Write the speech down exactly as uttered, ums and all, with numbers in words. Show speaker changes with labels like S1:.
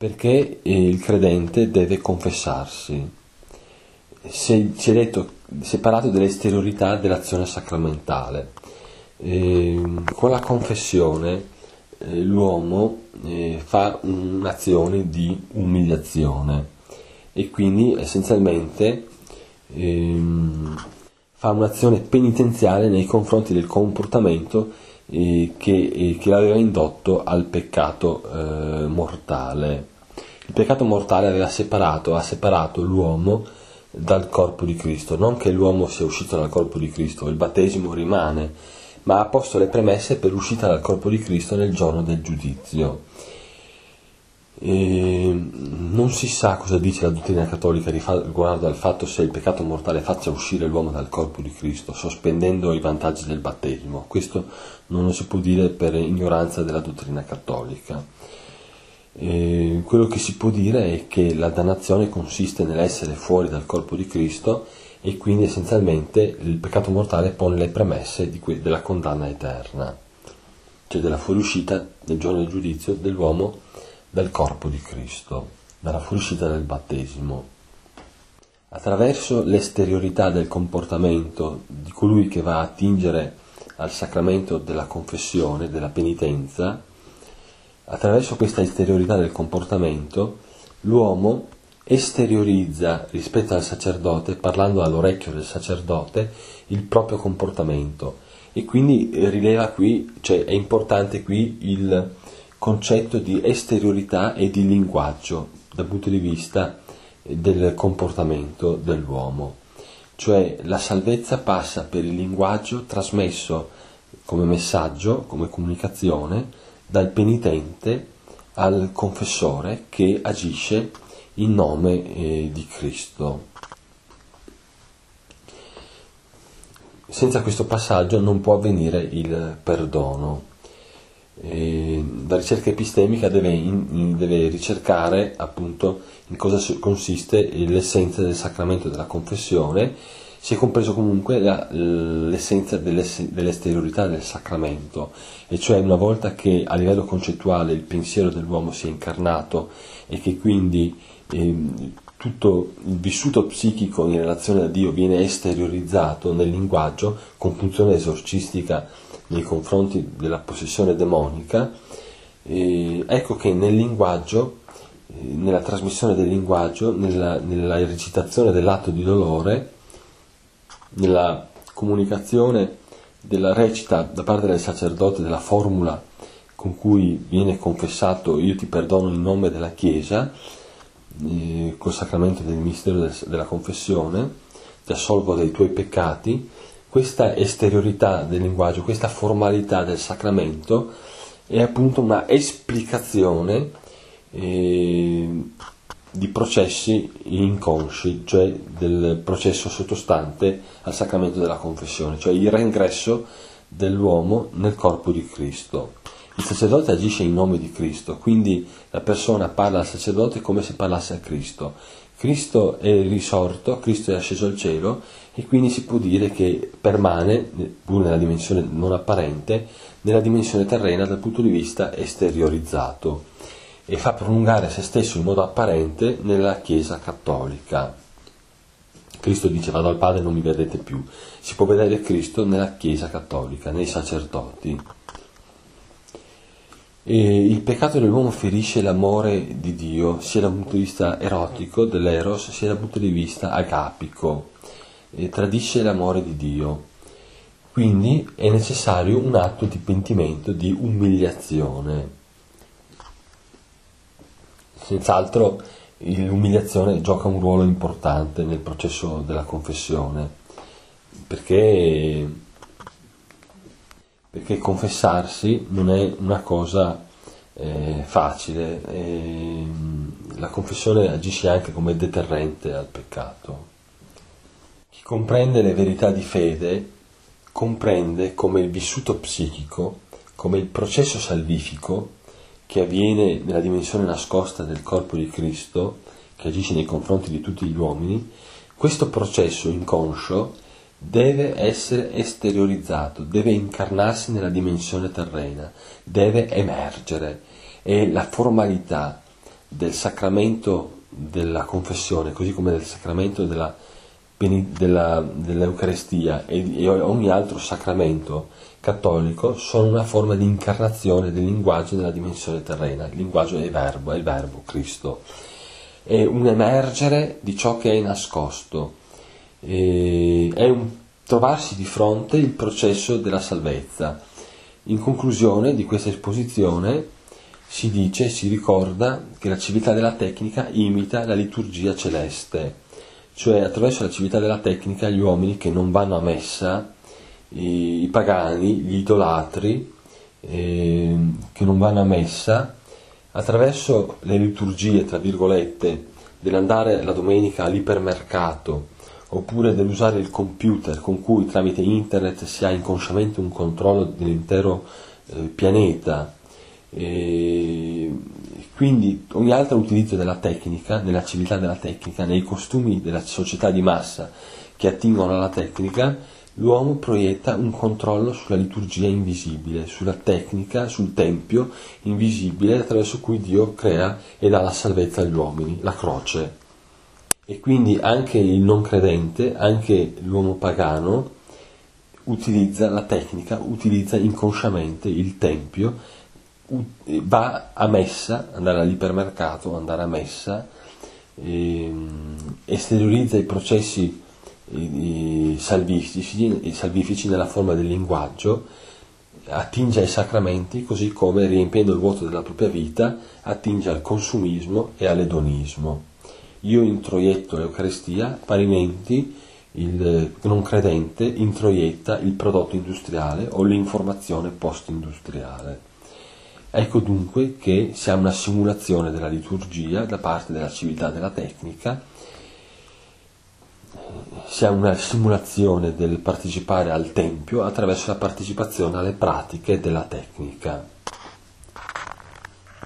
S1: perché il credente deve confessarsi. Si è detto separato dall'esteriorità dell'azione sacramentale. Eh, con la confessione eh, l'uomo eh, fa un'azione di umiliazione e quindi essenzialmente eh, fa un'azione penitenziale nei confronti del comportamento eh, che, eh, che l'aveva indotto al peccato eh, mortale. Il peccato mortale aveva separato, ha separato l'uomo dal corpo di Cristo, non che l'uomo sia uscito dal corpo di Cristo, il battesimo rimane, ma ha posto le premesse per l'uscita dal corpo di Cristo nel giorno del giudizio. E non si sa cosa dice la dottrina cattolica riguardo al fatto se il peccato mortale faccia uscire l'uomo dal corpo di Cristo, sospendendo i vantaggi del battesimo. Questo non lo si può dire per ignoranza della dottrina cattolica. E quello che si può dire è che la dannazione consiste nell'essere fuori dal corpo di Cristo e quindi essenzialmente il peccato mortale pone le premesse di que- della condanna eterna, cioè della fuoriuscita nel giorno del giudizio dell'uomo dal corpo di Cristo, dalla fuoriuscita del battesimo. Attraverso l'esteriorità del comportamento di colui che va a attingere al sacramento della confessione, della penitenza, attraverso questa esteriorità del comportamento, l'uomo esteriorizza rispetto al sacerdote, parlando all'orecchio del sacerdote, il proprio comportamento e quindi rileva qui, cioè è importante qui il concetto di esteriorità e di linguaggio dal punto di vista del comportamento dell'uomo, cioè la salvezza passa per il linguaggio trasmesso come messaggio, come comunicazione dal penitente al confessore che agisce in nome eh, di Cristo. Senza questo passaggio non può avvenire il perdono. Eh, la ricerca epistemica deve, in, in, deve ricercare appunto in cosa consiste l'essenza del sacramento della confessione, si è compreso comunque la, l'essenza dell'esteriorità del sacramento, e cioè una volta che a livello concettuale il pensiero dell'uomo si è incarnato e che quindi eh, tutto il vissuto psichico in relazione a Dio viene esteriorizzato nel linguaggio con funzione esorcistica nei confronti della possessione demonica, eh, ecco che nel linguaggio, eh, nella trasmissione del linguaggio, nella, nella recitazione dell'atto di dolore, nella comunicazione della recita da parte del sacerdote della formula con cui viene confessato io ti perdono in nome della Chiesa, eh, col sacramento del mistero del, della confessione, ti assolvo dei tuoi peccati. Questa esteriorità del linguaggio, questa formalità del sacramento è appunto una esplicazione eh, di processi inconsci, cioè del processo sottostante al sacramento della confessione, cioè il reingresso dell'uomo nel corpo di Cristo. Il sacerdote agisce in nome di Cristo, quindi la persona parla al sacerdote come se parlasse a Cristo. Cristo è risorto, Cristo è asceso al cielo e quindi si può dire che permane, pur nella dimensione non apparente, nella dimensione terrena dal punto di vista esteriorizzato, e fa prolungare se stesso in modo apparente nella Chiesa cattolica. Cristo dice vado al Padre e non mi vedete più. Si può vedere Cristo nella Chiesa cattolica, nei sacerdoti. E il peccato dell'uomo ferisce l'amore di Dio sia dal punto di vista erotico, dell'eros, sia dal punto di vista agapico, e tradisce l'amore di Dio. Quindi è necessario un atto di pentimento, di umiliazione. Senz'altro l'umiliazione gioca un ruolo importante nel processo della confessione, perché, perché confessarsi non è una cosa eh, facile, e la confessione agisce anche come deterrente al peccato. Chi comprende le verità di fede comprende come il vissuto psichico, come il processo salvifico che avviene nella dimensione nascosta del corpo di Cristo, che agisce nei confronti di tutti gli uomini, questo processo inconscio deve essere esteriorizzato, deve incarnarsi nella dimensione terrena, deve emergere, e la formalità del sacramento della confessione, così come del sacramento della, della, dell'Eucarestia e, e ogni altro sacramento cattolico, sono una forma di incarnazione del linguaggio della dimensione terrena. Il linguaggio è il verbo, è il verbo, Cristo. È un emergere di ciò che è nascosto, e è un trovarsi di fronte il processo della salvezza. In conclusione di questa esposizione si dice, si ricorda che la civiltà della tecnica imita la liturgia celeste, cioè attraverso la civiltà della tecnica gli uomini che non vanno a messa, i, i pagani, gli idolatri eh, che non vanno a messa, attraverso le liturgie, tra virgolette, dell'andare la domenica all'ipermercato, oppure dell'usare il computer con cui tramite internet si ha inconsciamente un controllo dell'intero eh, pianeta, e quindi ogni altro utilizzo della tecnica, nella civiltà della tecnica, nei costumi della società di massa che attingono alla tecnica, l'uomo proietta un controllo sulla liturgia invisibile, sulla tecnica, sul tempio invisibile attraverso cui Dio crea e dà la salvezza agli uomini, la croce. E quindi anche il non credente, anche l'uomo pagano, utilizza la tecnica, utilizza inconsciamente il tempio, va a messa, andare all'ipermercato, andare a messa, ehm, esteriorizza i processi i salvifici, i salvifici nella forma del linguaggio, attinge ai sacramenti, così come, riempiendo il vuoto della propria vita, attinge al consumismo e all'edonismo. Io introietto l'Eucaristia, parimenti il non credente introietta il prodotto industriale o l'informazione post-industriale. Ecco dunque che si ha una simulazione della liturgia da parte della civiltà della tecnica, si ha una simulazione del partecipare al Tempio attraverso la partecipazione alle pratiche della tecnica.